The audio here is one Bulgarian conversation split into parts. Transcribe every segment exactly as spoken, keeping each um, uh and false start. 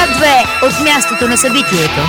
К две от мястото на събитието.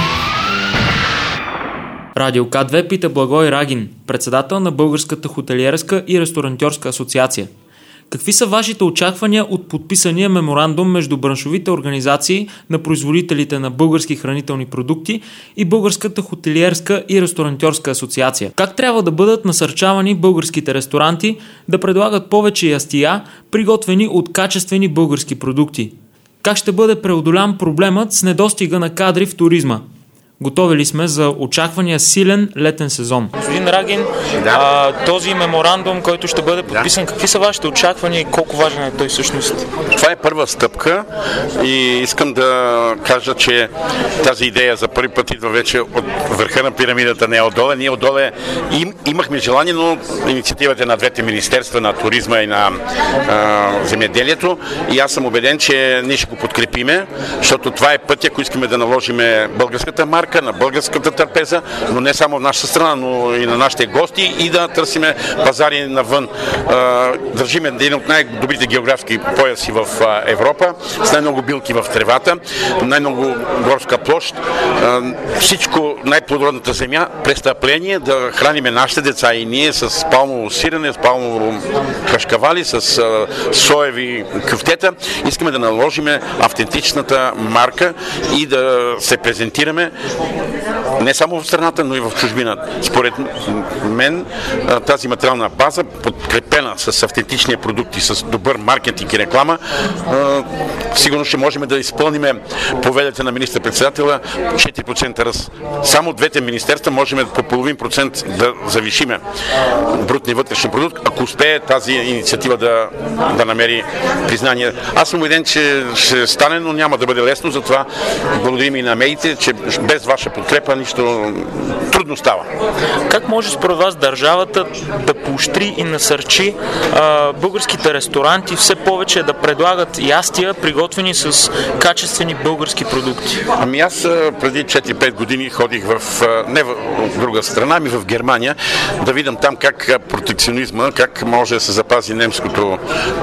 Радио К две пита Благой Рагин, председател на Българската хотелиерска и ресторантьорска асоциация. Какви са вашите очаквания от подписания меморандум между браншовите организации на производителите на български хранителни продукти и Българската хотелиерска и ресторантьорска асоциация? Как трябва да бъдат насърчавани българските ресторанти да предлагат повече ястия, приготвени от качествени български продукти? Как ще бъде преодолян проблемът с недостига на кадри в туризма? Готови ли сме за очаквания силен летен сезон? Господин Рагин, да. а, този меморандум, който ще бъде подписан, да. Какви са вашите очаквания и колко важен е той всъщност? Това е първа стъпка и искам да кажа, че тази идея за първи път идва вече от върха на пирамидата, не отдоле. Ние отдоле им, имахме желание, но инициативата на двете министерства, на туризма и на а, земеделието, и аз съм убеден, че ние ще го подкрепиме, защото това е пътя, ако искаме да наложиме българската марка, на българската трапеза, но не само в нашата страна, но и на нашите гости, и да търсиме пазари навън. Държиме един от най-добрите географски пояси в Европа, с най-много билки в тревата, най-много горска площ, всичко, най-плодородната земя, престъпление да храниме нашите деца и ние с палмово сирене, с палмово кашкавали, с соеви кюфтета. Искаме да наложиме автентичната марка и да се презентираме не само в страната, но и в чужбина. Според мен тази материална база, подкрепена с автентични продукти, с добър маркетинг и реклама, сигурно ще можем да изпълним поведата на министър-председателя четири процента ръст. Само двете министерства можем по половин процент да завишиме брутния вътрешен продукт, ако успее тази инициатива да, да намери признание. Аз съм убеден, че ще стане, но няма да бъде лесно, затова благодарим и на медиите, че без ваша подкрепа нищо трудно става. Как може според вас държавата да поощри и насърчи а, българските ресторанти все повече да предлагат ястия, приготвени с качествени български продукти? Ами аз преди четири-пет години ходих в, не в друга страна, ами в Германия, да видам там как протекционизма, как може да се запази немското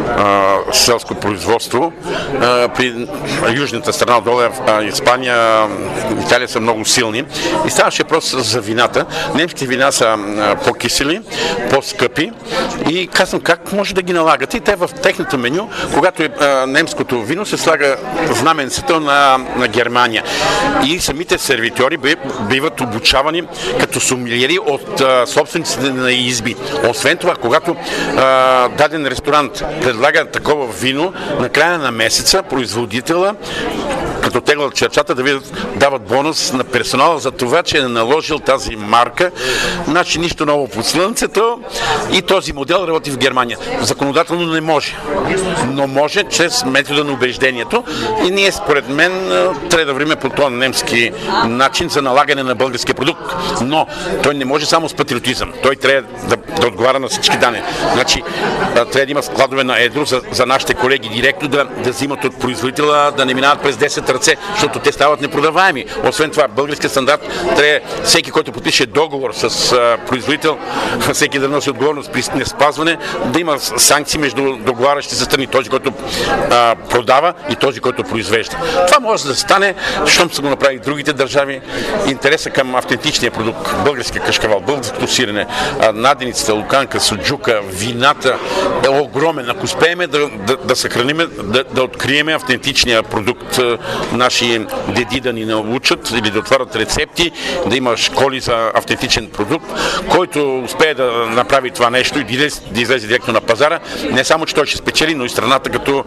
а, селско производство. А, при южната страна, отдолу Испания, Италия са много силни. И ставаше просто за вината. Немските вина са по-кисели, по-скъпи и казвам, как може да ги налагате? И те в техното меню, когато е а, немското вино, се слага знаменцето на, на Германия. И самите сервитьори биват обучавани като сомелиери от а, собствениците на изби. Освен това, когато а, даден ресторант предлага такова вино, на края на месеца производителя, като теглят черчата, да видят, дават бонус на персонала за това, че е наложил тази марка. Значи нищо ново под слънцето, и този модел работи в Германия. Законодателно не може, но може чрез метода на убеждението, и ние според мен трябва да вървим по този немски начин за налагане на българския продукт, но той не може само с патриотизъм. Той трябва да, да отговаря на всички данни. Значи трябва да има складове на едро за, за нашите колеги директно да, да взимат от производителя, да не минават през десет ръце, защото те стават непродаваеми. Освен това, българския стандарт трябва всеки, който подпише договор с а, производител, всеки да носи отговорност при неспазване, да има санкции между договарящите се страни, този, който а, продава, и този, който произвежда. Това може да стане, щом са го направили другите държави. Интереса към автентичния продукт, българския кашкавал, българското сирене, а, наденицата, луканка, суджука, вината е огромен. Ако успеем да, да, да съхраним, да, да открием автентичния продукт, наши деди да ни научат или да отварят рецепти, да има школи за автентичен продукт, който успее да направи това нещо и да излезе директно на пазара, не само, че той ще спечели, но и страната като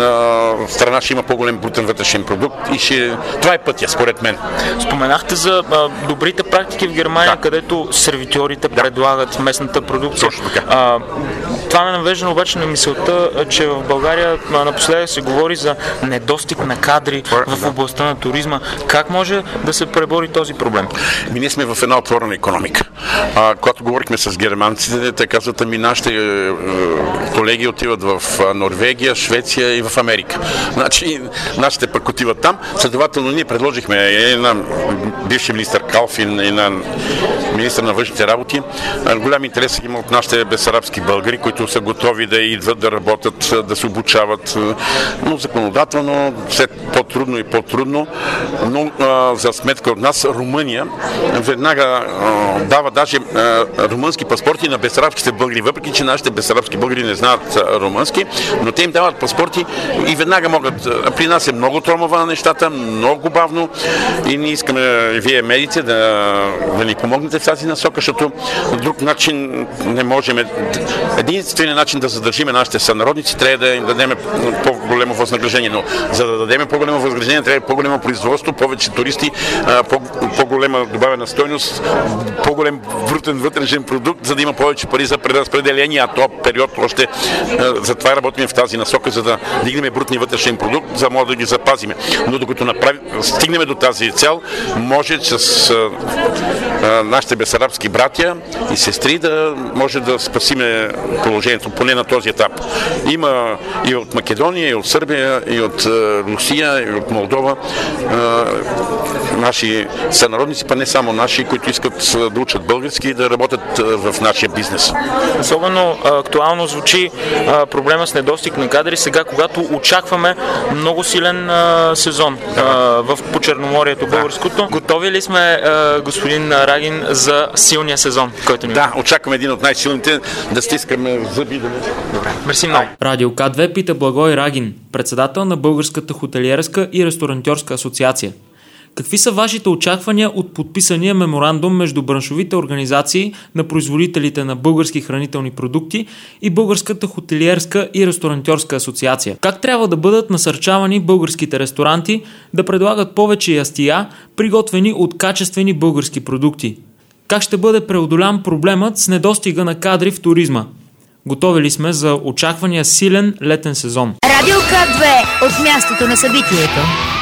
а, страна ще има по-голем брутен вътрешен продукт, и ще... това е пътя, според мен. Споменахте за а, добрите практики в Германия, да, където сервитьорите да. предлагат местната продукция. Точно така. А, това ме навежда обаче на мисълта, че в България напоследък се говори за недостиг на кадри в областта на туризма. Как може да се пребори този проблем? Ми, ние сме в една отворена икономика. А, когато говорихме с германците, те казват, ами нашите е, колеги отиват в Норвегия, Швеция и в Америка. Значи, нашите пък отиват там. Следователно, ние предложихме и на бившия министър Калфин, и на министър на външните работи голям интерес зависим от нашите бесарабски българи, които са готови да идват, да работят, да се обучават, но законодателно все по-трудно и по-трудно, но а, за сметка от нас Румъния веднага а, дава даже а, румънски паспорти на бесарабските българи, въпреки че нашите бесарабски българи не знаят а, румънски, но те им дават паспорти и веднага могат. А, при нас е много тромава на нещата, много бавно и ние искаме вие медиите да, да ни помогнете в тази насока, защото друг начин не можем. Единственият начин да задържиме нашите сънародници трябва да им дадем по-голямо възнаграждение, но за да дадем по-голямо възнаграждение трябва по-голямо производство, повече туристи, по-голяма добавена стойност, по-голям брутен вътрешен продукт, за да има повече пари за преразпределение, а то период още затова работим в тази насока, за да дигнем брутния вътрешен продукт, за да може да ги запазиме. Но докато направим, стигнем до тази цел, може с а, а, нашите бесарабски братя и сестри да може да спасиме положението, поне на този етап. Има и от Македония, и от Сърбия, и от а, Русия, и от Молдова а, наши сънародници, па не само наши, които искат да учат български и да работят а, в нашия бизнес. Особено а, актуално звучи а, проблема с недостиг на кадри сега, когато очакваме много силен а, сезон а, в по Черноморието българското. Да. Готови ли сме, а, господин Рагин, за силния сезон, който ни... Да, очакваме един от най-силните, да стискаме зъби. Да... Добре, мерси много. Радио К две пита Благой Рагин, председател на Българската хотелиерска и ресторантьорска асоциация. Какви са вашите очаквания от подписания меморандум между браншовите организации на производителите на български хранителни продукти и Българската хотелиерска и ресторантьорска асоциация? Как трябва да бъдат насърчавани българските ресторанти да предлагат повече ястия, приготвени от качествени български продукти? Как ще бъде преодолян проблемът с недостига на кадри в туризма? Готови ли сме за очаквания силен летен сезон? Радио К две от мястото на събитието.